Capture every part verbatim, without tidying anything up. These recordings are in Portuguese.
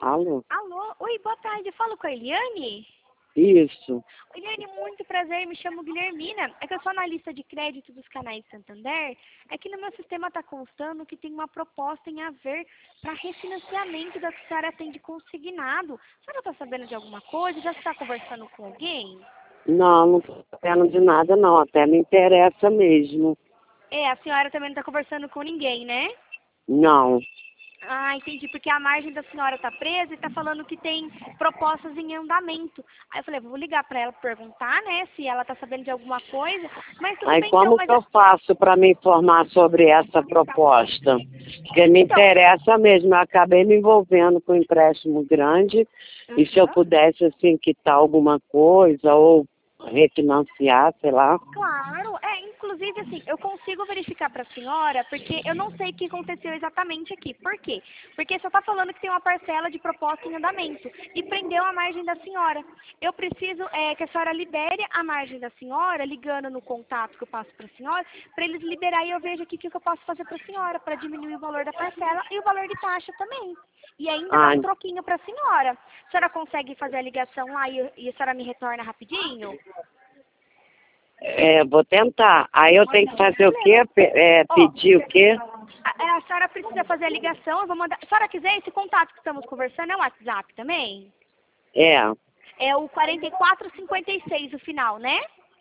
Alô? Alô? Oi, boa tarde. Eu falo com a Eliane? Isso. Eliane, muito prazer. Me chamo Guilhermina. É que eu sou analista de crédito dos canais Santander. É que no meu sistema está constando que tem uma proposta em haver para refinanciamento da que a senhora tem de consignado. A senhora está sabendo de alguma coisa? Já está conversando com alguém? Não, não tô sabendo de nada, não. Até me interessa mesmo. É, a senhora também não está conversando com ninguém, né? Não. Ah, entendi, porque a margem da senhora está presa e está falando que tem propostas em andamento. Aí eu falei, vou ligar para ela perguntar, né, se ela está sabendo de alguma coisa. Mas tudo Aí bem então, como mas... que eu faço para me informar sobre essa proposta? Porque me Então, interessa mesmo. Eu acabei me envolvendo com um empréstimo grande. E se eu uhum. pudesse, assim, quitar alguma coisa ou refinanciar, sei lá. Claro, é, inclusive assim, eu consigo verificar para a senhora, porque eu não sei o que aconteceu exatamente aqui. Por quê? Porque só está falando que tem uma parcela de proposta em andamento e prendeu a margem da senhora. Eu preciso é, que a senhora libere a margem da senhora, ligando no contato que eu passo para a senhora, para eles liberarem e eu vejo aqui o que eu posso fazer para a senhora, para diminuir o valor da parcela e o valor de taxa também. E ainda dá Ah, um troquinho para a senhora. A senhora consegue fazer a ligação lá e, e a senhora me retorna rapidinho? é, vou tentar. Aí eu tenho que fazer o quê? Beleza. Pe- é, Ó, pedir o quê? a, a senhora precisa fazer a ligação, eu vou mandar. Se a senhora quiser, esse contato que estamos conversando é o WhatsApp também? É, É o quarenta e quatro cinquenta e seis o final, né?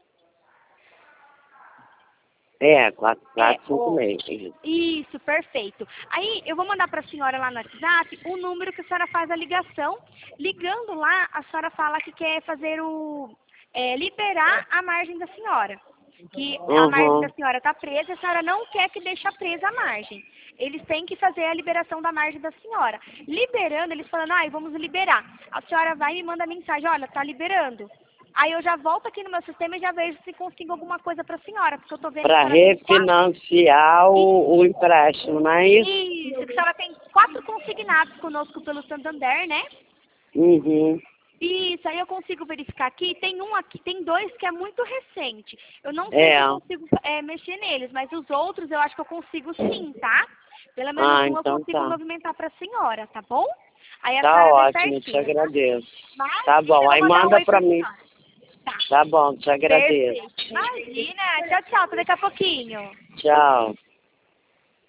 é, quatro, É, quatro, cinco ó. meses. Isso, perfeito. Aí eu vou mandar para a senhora lá no WhatsApp o número que a senhora faz a ligação. Ligando lá, a senhora fala que quer fazer o. É, liberar a margem da senhora. Que a margem da Uhum. senhora está presa, a senhora não quer que deixe presa a margem. Eles têm que fazer a liberação da margem da senhora. Liberando, eles falando, ai, vamos liberar. A senhora vai e me manda mensagem, olha, tá liberando. Aí eu já volto aqui no meu sistema e já vejo se consigo alguma coisa para a senhora, porque eu tô vendo que a Para senhora tem quatro. refinanciar o, o empréstimo, não é isso? Isso, que a senhora tem quatro consignados conosco pelo Santander, né? Uhum. Isso, aí eu consigo verificar aqui. Tem um aqui, tem dois que é muito recente. Eu não sei É. se eu consigo é, mexer neles, mas os outros eu acho que eu consigo sim, tá? Pelo menos Ah, um eu então consigo tá. movimentar para a senhora, tá bom? Aí a Tá senhora vê ótimo, te certinho, tá? agradeço. Tá Mas bom, eu vou aí mandar um manda oi pra pra mim. senhora. Tá, Tá bom, te agradeço. perfeito. Imagina. Tchau, tchau. Até daqui a pouquinho. Tchau.